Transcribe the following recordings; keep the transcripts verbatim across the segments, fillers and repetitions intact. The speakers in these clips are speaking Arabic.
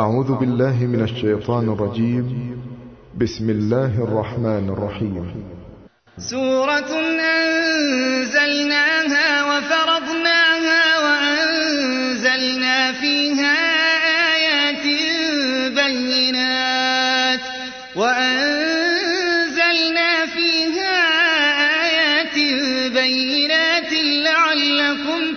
أعوذ بالله من الشيطان الرجيم. بسم الله الرحمن الرحيم. سورة أنزلناها وفرضناها وأنزلنا فيها آيات بينات وأنزلنا فيها آيات بينات لعلكم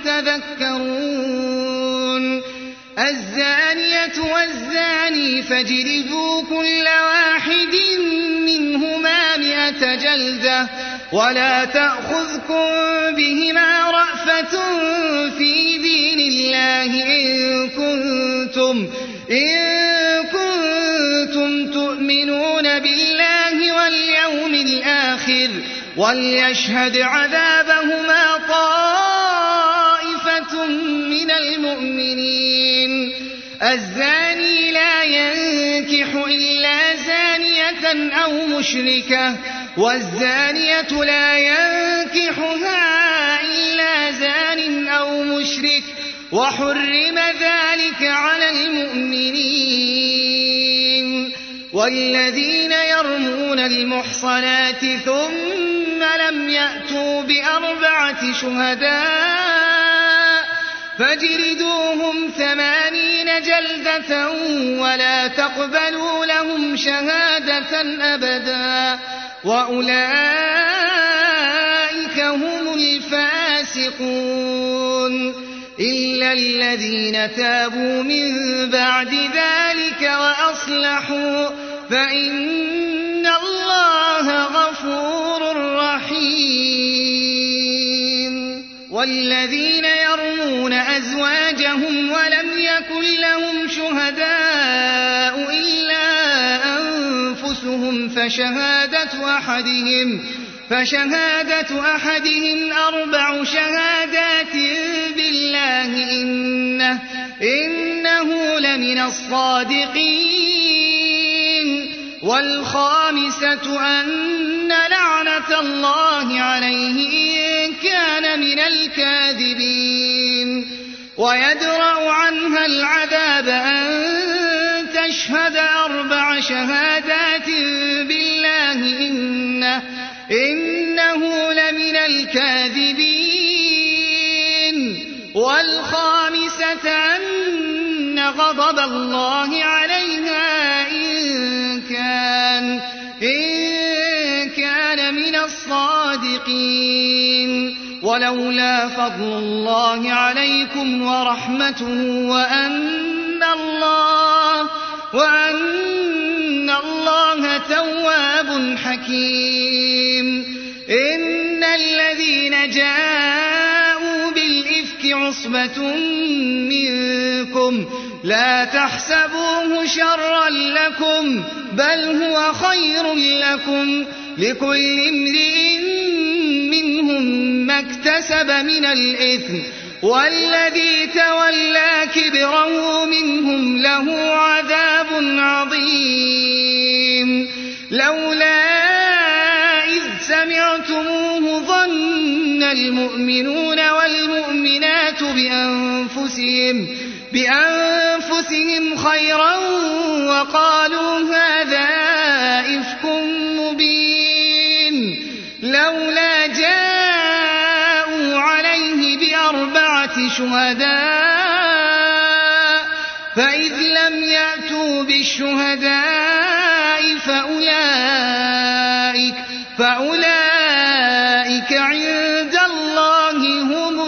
تذكرون. الزانية والزاني فاجلدوا كل واحد منهما مئة جلدة ولا تأخذكم بهما رأفة في دين الله إن كنتم, إن كنتم تؤمنون بالله واليوم الآخر وليشهد عذابهما طائفة من المؤمنين. الزاني لا ينكح إلا زانية أو مشركة والزانية لا ينكحها إلا زان أو مشرك وحرم ذلك على المؤمنين. والذين يرمون المحصنات ثم لم يأتوا بأربعة شهداء فاجلدوهم ثمانين جلدة ولا تقبلوا لهم شهادة أبدا وأولئك هم الفاسقون إلا الذين تابوا من بعد ذلك وأصلحوا فإن الله غفور رحيم. والذين يرمون أزواجهم ولم يكن لهم شهداء إلا أنفسهم فشهادة أحدهم, فشهادة أحدهم أربع شهادات بالله إنه, إنه لمن الصادقين. والخامسة أن لعنة الله عليه إن كان من الكاذبين. ويدرأ عنها العذاب أن تشهد أربع شهادات بالله إنه, إنه لمن الكاذبين. والخامسة أن غضب الله عليها إن كان, إن كان من الصادقين. ولولا فضل الله عليكم ورحمته وأن الله, وأن الله تواب حكيم. إن الذين جاءوا بالإفك عصبة منكم لا تحسبوه شرا لكم بل هو خير لكم لكل امرئ منهم ما اكتسب من الإثم والذي تولى كبره منهم له عذاب عظيم. لولا إذ سمعتموه ظن المؤمنون والمؤمنات بأنفسهم, بأنفسهم خيرا وقالوا هذا إفك مبين. لولا جاءوا عليه بأربعة شهداء فإذ لم يأتوا بالشهداء فأولئك, فأولئك عند الله هم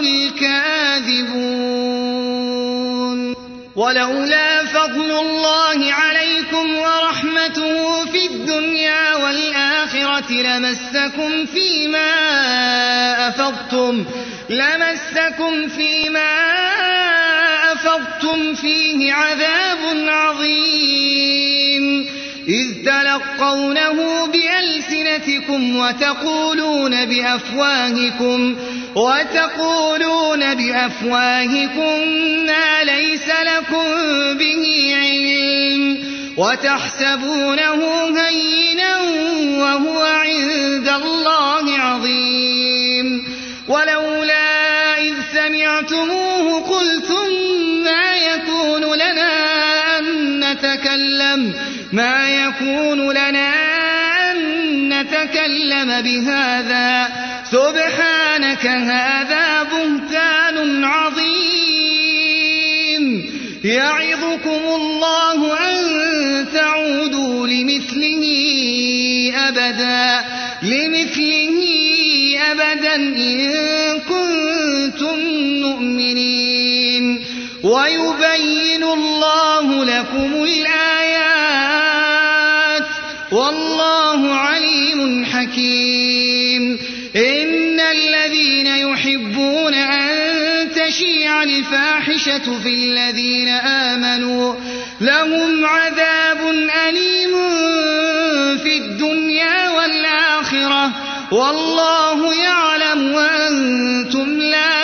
الكاذبون. ولولا فضل الله عليكم ورحمته في الدنيا والآخرة لمسكم فيما أفضتم, لمسكم فيما أفضتم فيه عذاب عظيم إذ تلقونه بألسنتكم وتقولون بأفواهكم, وتقولون بأفواهكم ما ليس لكم به علم وتحسبونه هينا وهو عند الله عظيم. ولولا إذ سمعتموه قلتم ما يكون لنا أن نتكلم ما يكون لنا أن نتكلم بهذا سبحانك هذا بهتان عظيم يعظكم الله أن تعودوا لمثله أبدا لمثله أبدا إن كنتم مؤمنين ويبين الله لكم الآيات والله عليم حكيم إن الذين يحبون أن تشيع الفاحشة في الذين آمنوا لهم عذاب أليم في الدنيا والآخرة والله يعلم وأنتم لا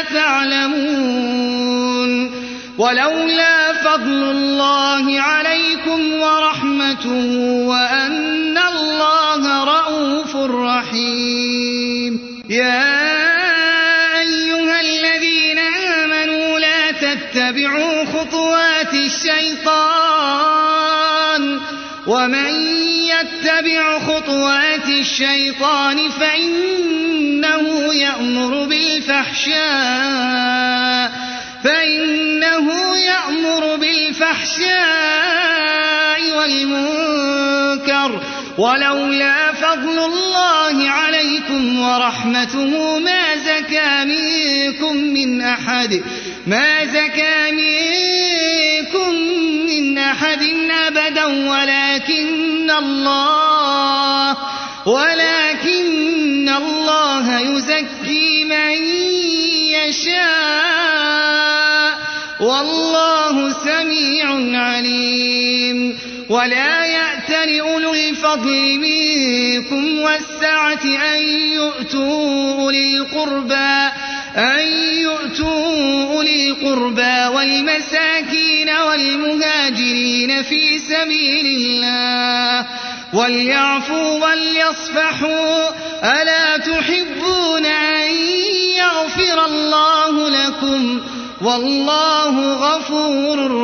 تعلمون ولولا فضل الله عليكم ورحمته وأن الله رءوف رحيم يا أيها الذين آمنوا لا تتبعوا خطوات الشيطان ومن يتبع خطوات الشيطان فإنه يأمر بالفحشاء فإنه يأمر بالفحشاء والمنكر ولولا فضل الله عليكم ورحمته ما زكى منكم من أحد ما زكى منكم من أحد أبدا ولكن الله ولكن الله يزكي من يشاء والله سميع عليم ولا يأتل أولو الفضل منكم والسعة أن يؤتوا أولي القربى أن يؤتوا أولي القربى والمساكين والمهاجرين في سبيل الله وليعفوا وليصفحوا ألا تحبون أن يغفر الله لكم والله غفور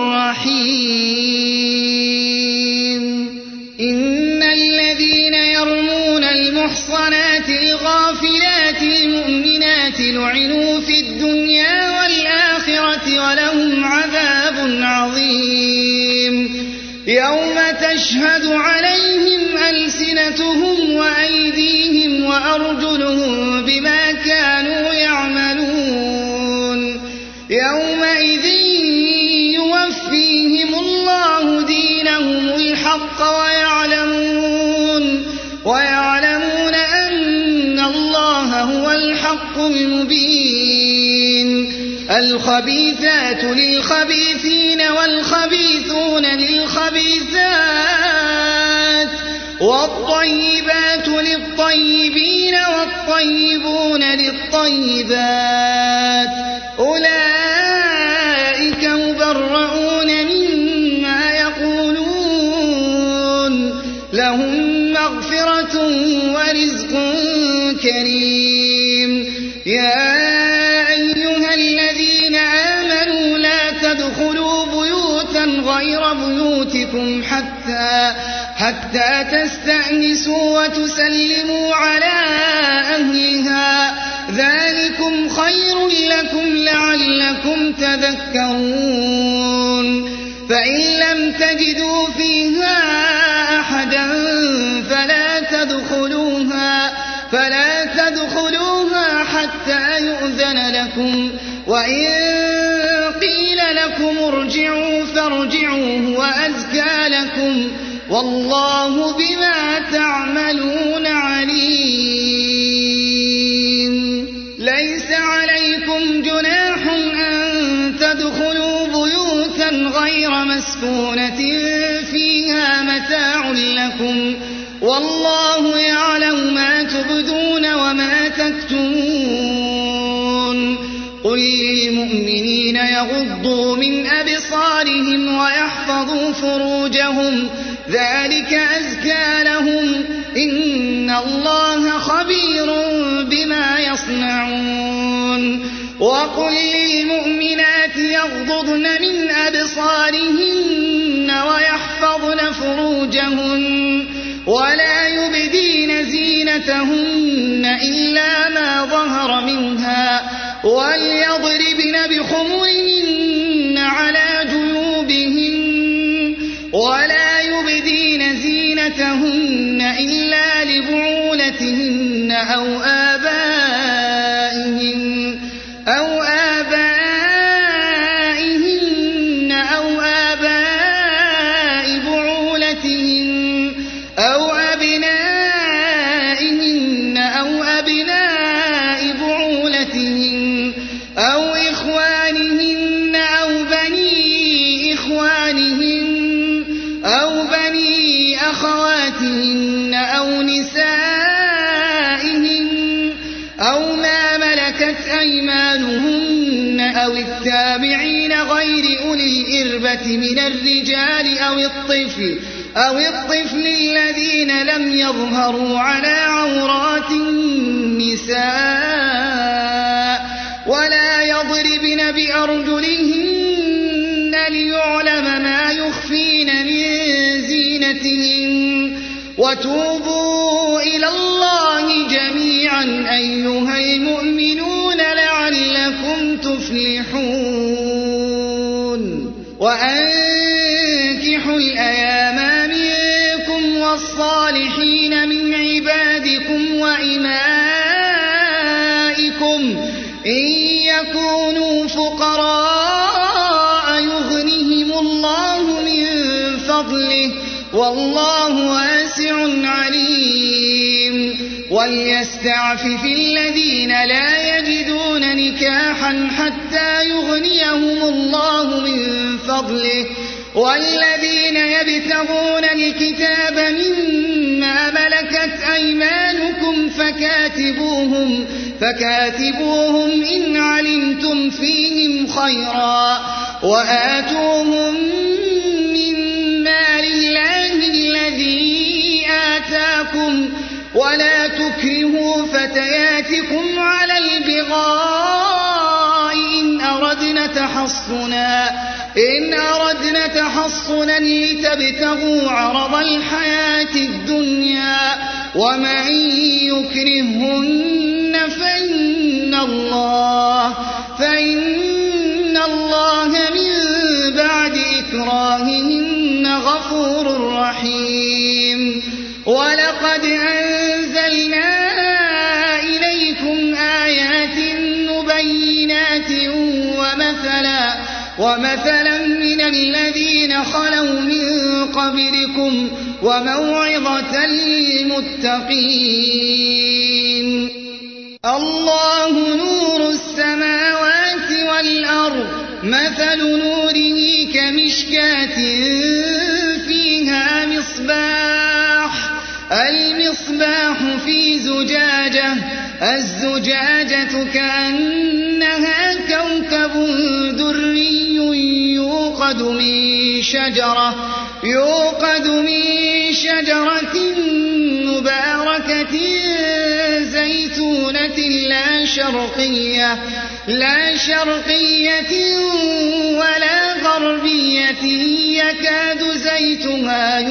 رحيم إن الذين يرمون المحصنات الغافلات المؤمنات لعنوا في الدنيا والآخرة ولهم عذاب عظيم يوم تشهد عليهم ألسنتهم وأيديهم وأرجلهم بما كانوا يعملون يومئذ يوفيهم الله دينهم الحق ويعلمون ويعلمون أن الله هو الحق المبين الخبيثات للخبيثين والخبيثون للخبيثات والطيبات للطيبين والطيبون للطيبات أولئك مبرؤون مما يقولون لهم مغفرة ورزق كريم يا أيها الذين آمنوا لا تدخلوا بيوتا غير بيوتكم حتى حتى تستأنسوا وتسلموا على أهلها ذلكم خير لكم لعلكم تذكرون فإن لم تجدوا فيها أحدا فلا تدخلوها فلا تدخلوها حتى يؤذن لكم وإن قيل لكم ارجعوا فارجعوا هو أزكى لكم والله بما تعملون عليم ليس عليكم جناح أن تدخلوا بيوتا غير مسكونة فيها متاع لكم والله يعلم ما تبدون وما تكتمون قل للمؤمنين يغضوا من أبصارهم ويحفظوا فروجهم ذلك أزكى لهم إن الله خبير بما يصنعون وقل للمؤمنات يغضضن من أبصارهن ويحفظن ولا يبدين زينتهن إلا ما ظهر منها وليضربن بخمرهن على جيوبهن ولا يبدين زينتهن إلا لبعولتهن أو آبائهن أو آبائهن أو آباء بعولتهن أو أبنائهن أو أبناء بعولتهن أو إخوانهن أو بني إخوانهن أو بني أخواتهن أو نسائهن أو ما ملكت أيمانهن أو التابعين غير أولي الإربة من الرجال أو الطفل أو الطفل الذين لم يظهروا على عورات النساء ولا يضربن بأرجلهن ليعلم ما يخفين من زينتهن وتوبوا إلى الله جميعا أيها المؤمنون لعلكم تفلحون وأنكحوا الأيام منكم والصالحين من عبادكم وإمائكم إن يكونوا فقراء يغنهم الله من فضله والله واسع عليم وليستعفف الذين لا يجدون نكاحا حتى يغنيهم الله من فضله والذين يبتغون الكتاب مما ملكت أيمانكم فكاتبوهم فكاتبوهم إن علمتم فيهم خيرا وآتوهم من مال الله الذي آتاكم ولا تكرهوا فتياتكم على البغاء إن أردنا تحصنا إن أردنا تحصنا لتبتغوا عرض الحياة الدنيا ومن يكرهن فإن الله فإن الله من بعد إكراههن غفور رحيم ولقد أنزلنا إليكم آيات مبينات ومثلا ومثلا من الذين خلوا من قبلكم وموعظة للمتقين الله نور السماوات والأرض مثل نوره كمشكاة فيها مصباح المصباح في زجاجة الزجاجة كأنها كوكب دري يوقد من شجرة يوقد من شجرة مباركة زيتونة لا شرقية لا شرقية ولا غربية يكاد زيتها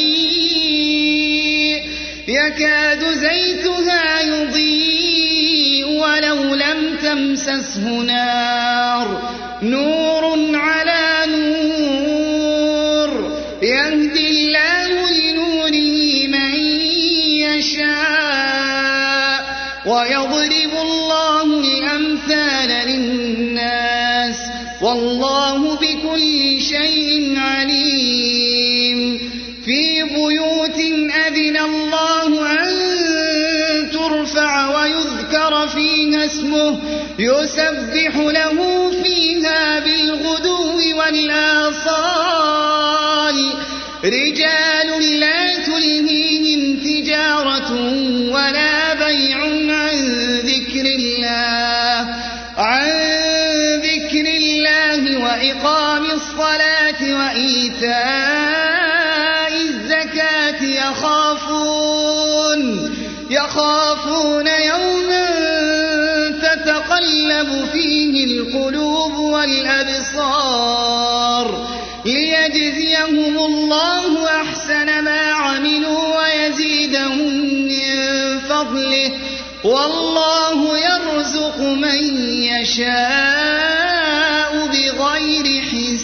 يضيء يكاد زيتها يضيء ولو لم تمسسه نار نور على نور يهدي الله لنوره من يشاء ويضرب الله الأمثال للناس والله بكل شيء عليم في بيوت أذن الله أن ترفع ويذكر فيها اسمه يسبح له فيها بالغدو والآصال رجال لا تلهيهم تجارة ولا بيع عن ذكر الله عن ذكر الله وإقام الصلاة وإيتاء الزكاة يخافون يخافون يوما تتقلب فيه القلوب والأبصار ليجزيهم الله أحسن ما عملوا ويزيدهم والله يرزق من يشاء بغير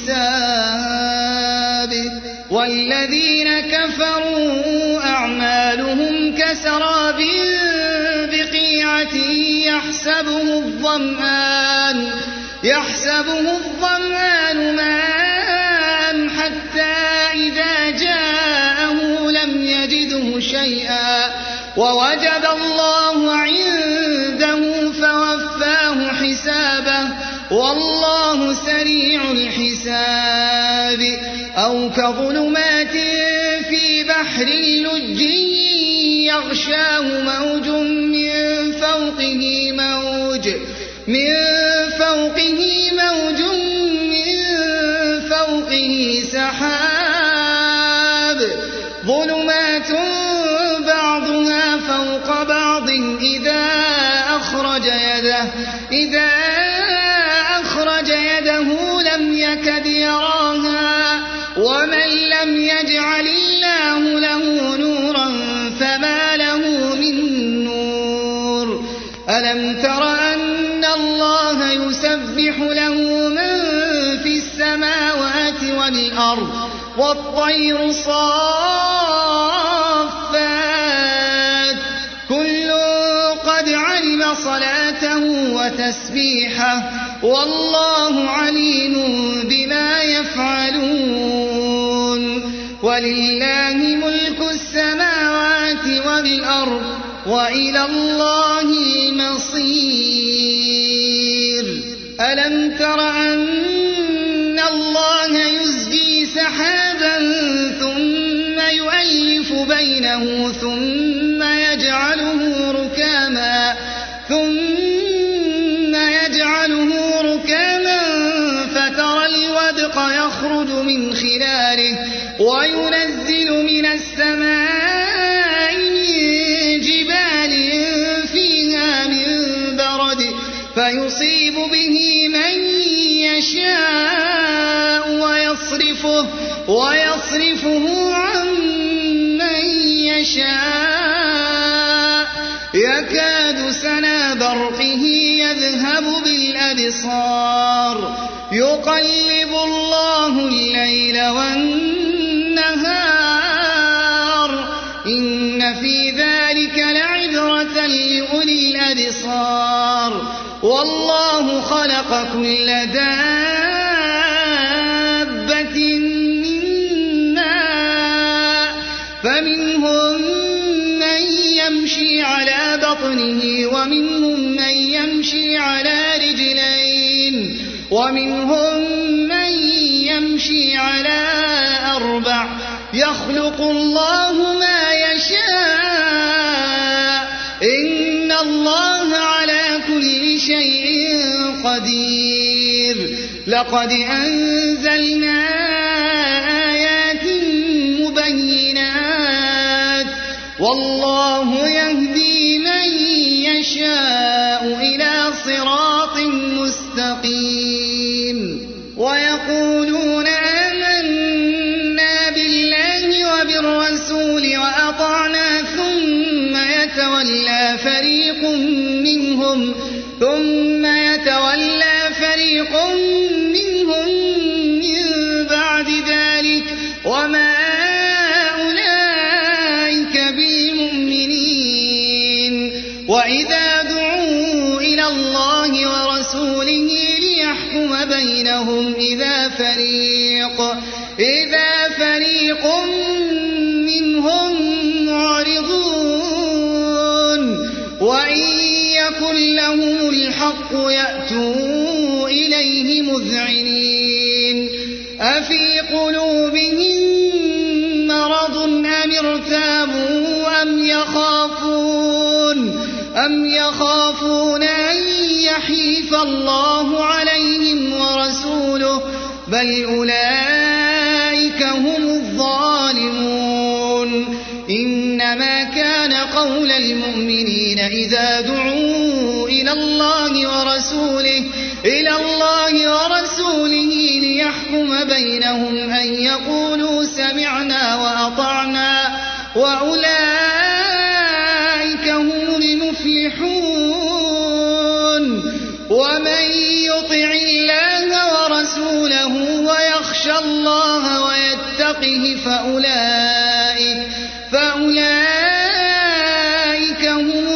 حساب والذين كفروا أعمالهم كسراب بقيعة يحسبه الظمآن يحسبه الظمآن ماء حتى إذا جاءه لم يجده شيئا ووجد الله عنده فوفاه حسابه والله سريع الحساب أو كظلمات في بحر لج يغشاه موج من فوقه موج من فوقه موج من فوقه سحاب ظلمات بعضها فوق بعض إذا أخرج يده إذا أخرج يده لم يكد يراها ومن لم يجعل الله له نورا فما له من نور ألم تر أن الله يسبح له من في السماوات والأرض والطير صافات كل قد علم صلاته وتسبيحه والله عليم بما يفعلون ولله ملك السماوات والأرض وإلى الله المصير ألم تر أن الله يزجي سحابا ثم يؤلف بينه ثم يجعله ركاما ثم يجعله ركاما فترى الودق يخرج من خلاله وينزل من السماء من جبال فيها من برد فيصيب به من يشاء ويصرفه ويصرفه عن من يشاء يكاد سنا برقه يذهب بالأبصار يقلب الله الليل والنهار إن في ذلك لعبرة لأولي الأبصار والله خلق كل دابة من ماء فمنهم من يمشي على بطنه ومنهم من يمشي على رجلين ومنهم من يمشي على أربع يخلق الله ما يشاء إن الله على كل شيء قدير لقد أنزلنا آيات مبينات والله يهدي من يشاء إلى صراط مستقيم ويقولون آمنا بالله وبالرسول وأطعنا ثم يتولى فريق منهم ثم يتولى فريق منهم من بعد ذلك وما أولئك بالمؤمنين وإذا دعوا إلى الله ورسوله ليحكم بينهم إذا فريق إذا فريق منهم معرضون وإن يكن لهم الحق يأتوا إليه مذعنين أفي قلوبهم مرض أم ارتابوا أم يخافون أم يخافون أن يحيف الله عليهم ورسوله بل أولئك هم الظالمون إنما كان قول المؤمنين إذا دعوا إلى الله ورسوله إلى الله ورسوله ليحكم بينهم أن يقولوا سمعنا وأطعنا وأولئك هم المفلحون عليه فأولئك, فأولئك هم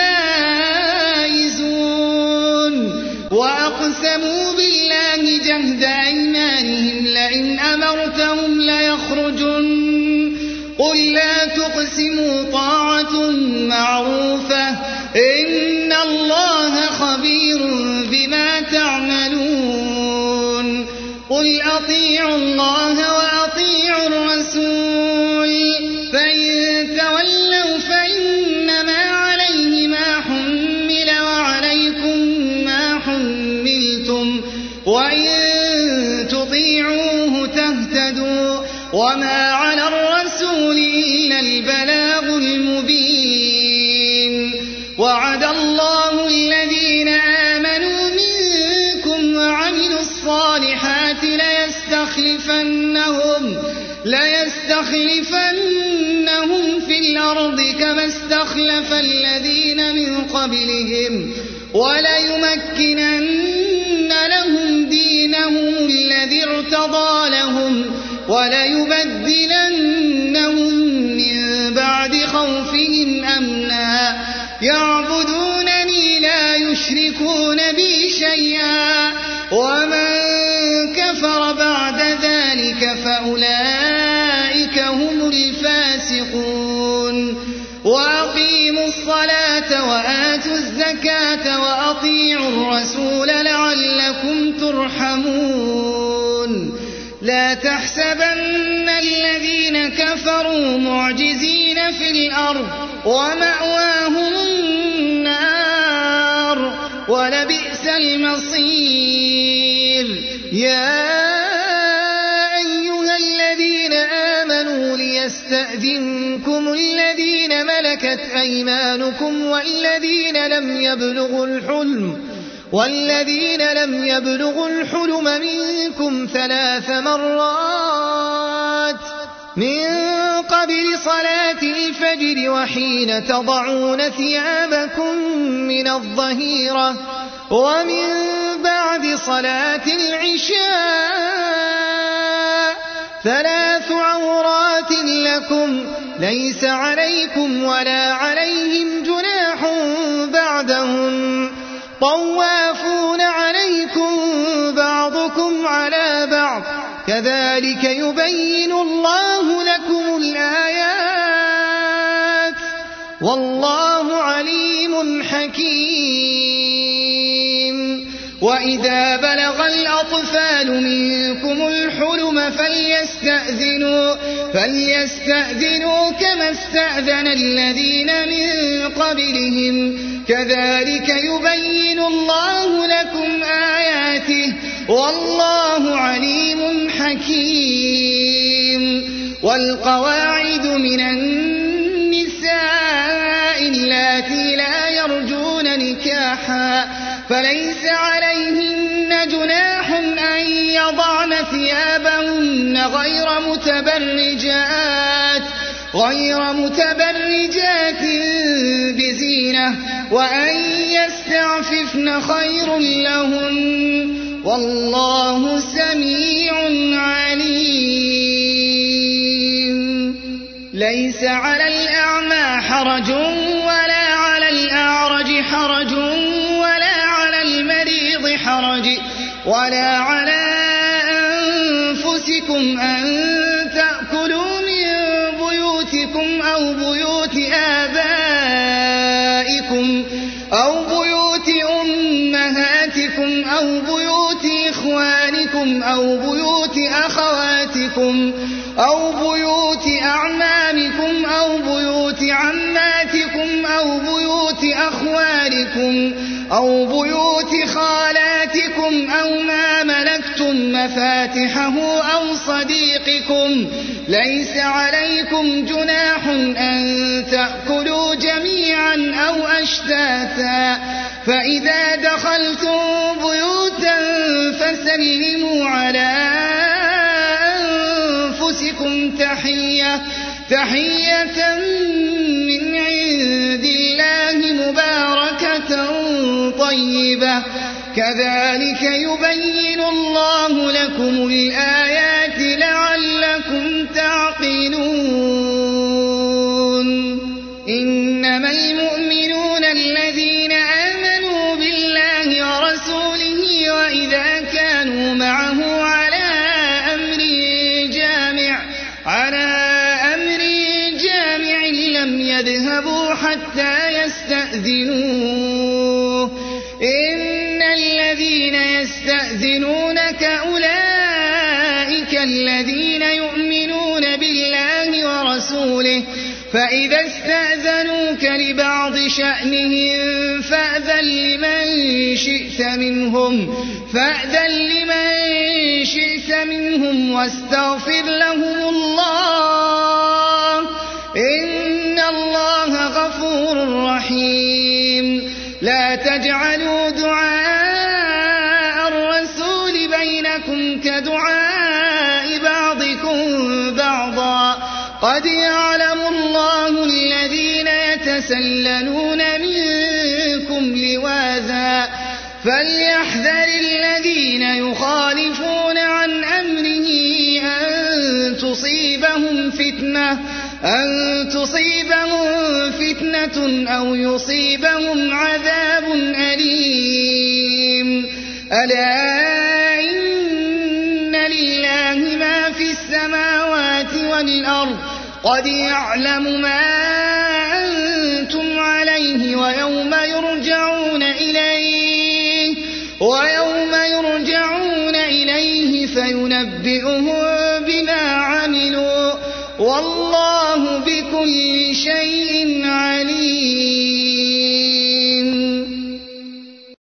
الفائزون. وأقسموا بالله جهد أيمانهم لئن أمرتهم ليخرجن قل لا تقسموا طاعة معروفة إن الله خبير بما تعملون. قل أطيعوا الله وأطيعوا الرسول فإن تولوا فإنما عليه ما حمل وعليكم ما حملتم وإن تطيعوه تهتدوا وما على الرسول إلا البلاغ المبين. وعد الله الذين آمنوا منكم وعملوا الصالحات ليستخلفنهم, ليستخلفنهم في الأرض كما استخلف الذين من قبلهم وليمكنن لهم دينهم الذي ارتضى لهم وليبدلنهم من بعد خوفهم أمنا يعبدونني لا يشركون بي شيئا ومن كفر بعد ذلك فأولئك هم الفاسقون. وأقيموا الصلاة وآتوا الزكاة وأطيعوا الرسول لعلكم ترحمون. لا تحسبن الذين كفروا معجزين في الأرض ومأواهم النار ولبئس المصير. يا أيها الذين آمنوا ليستأذنكم الذين ملكت أيمانكم والذين لم يبلغوا الحلم والذين لم يبلغوا الحلم منكم ثلاث مرات من قبل صلاة الفجر وحين تضعون ثيابكم من الظهيرة ومن بعد صلاة العشاء ثلاث عورات لكم ليس عليكم ولا عليهم جناح بعدهم طوافون عليكم بعضكم على بعض كذلك يبين الله لكم الآيات والله عليم حكيم. وإذا بلغ الأطفال منكم الحلم فليستأذنوا, فليستأذنوا كما استأذن الذين من قبلهم كذلك يبين الله لكم آياته والله عليم حكيم. والقواعد من النساء اللاتي لا يرجون نكاحا فليس عليهن جناح أن يضعن ثيابهن غير متبرجات غير متبرجات بزينة وأن يستعففن خير لهن والله سميع عليم. ليس على الأعمى حرج ولا على الأعرج حرج ولا على المريض حرج ولا على أنفسكم أن تأكلوا من بيوتكم أو بيوت آبائكم أو بيوت أمهاتكم أو بيوت إخوانكم أو بيوت أخواتكم أو بيوت أعمامكم أو بيوت عماتكم أو بيوت أخوالكم أو بيوت خالاتكم أو ما ملكتم مفاتحه أو صديقكم ليس عليكم جناح أن تأكلوا جميعا أو أشتاتا فإذا دخلتم بيوتا فسلموا على أنفسكم تحية تحية من عند الله مباركة طيبة كذلك يبين الله لكم الآيات لعلكم تعلمون. لم يذهبوا حتى يستأذنوه إن الذين يستأذنونك أولئك الذين يؤمنون بالله ورسوله فإذا استأذنوك لبعض شأنهم فأذن لمن شئت منهم فأذن لمن شئت منهم واستغفر لهم الله إن الله غفور رحيم لا تجعلوا دعاء الرسول بينكم كدعاء بعضكم بعضا قد يعلم الله الذين يتسللون منكم لواذا فليحذر الذين يخالفون عن أمره أن تصيبهم فتنة أن تصيبهم فتنة أو يصيبهم عذاب أليم ألا إن لله ما في السماوات والأرض قد يعلم ما أنتم عليه ويوم يرجعون إليه ويوم يرجعون إليه فينبئهم بما عملوا والله